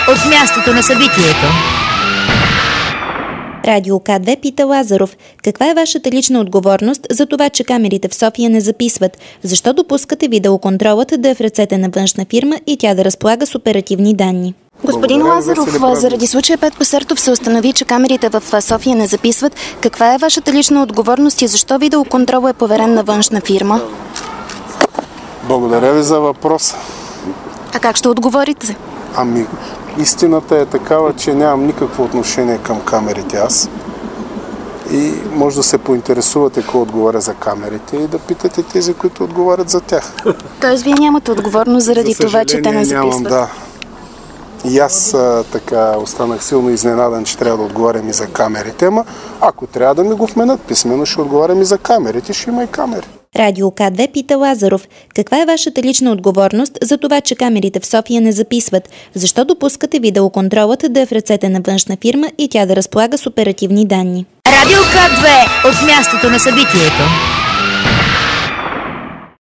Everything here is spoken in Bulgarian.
от мястото на събитието. Радио К2 пита Лазаров: каква е вашата лична отговорност за това, че камерите в София не записват? Защо допускате видеоконтролът да е в ръцете на външна фирма и тя да разполага с оперативни данни? Господин Лазаров, заради случая Петко Сартов се установи, че камерите в София не записват. Каква е вашата лична отговорност и защо видеоконтролът е поверен на външна фирма? Благодаря ви за въпроса. А как ще отговорите? Истината е такава, че нямам никакво отношение към камерите аз. И може да се поинтересувате кой отговаря за камерите и да питате тези, които отговарят за тях. Тоест вие нямате отговорност заради това, че те не записват? Нямам, да. И аз така останах силно изненадан, че трябва да отговарям и за камерите, ама ако трябва да ми го вменят писмено, ще отговарям и за камерите, ще има и камери. Радио К2 пита Лазаров: каква е вашата лична отговорност за това, че камерите в София не записват? Защо допускате видеоконтролът да е в ръцете на външна фирма и тя да разполага с оперативни данни? Радио К2 от мястото на събитието.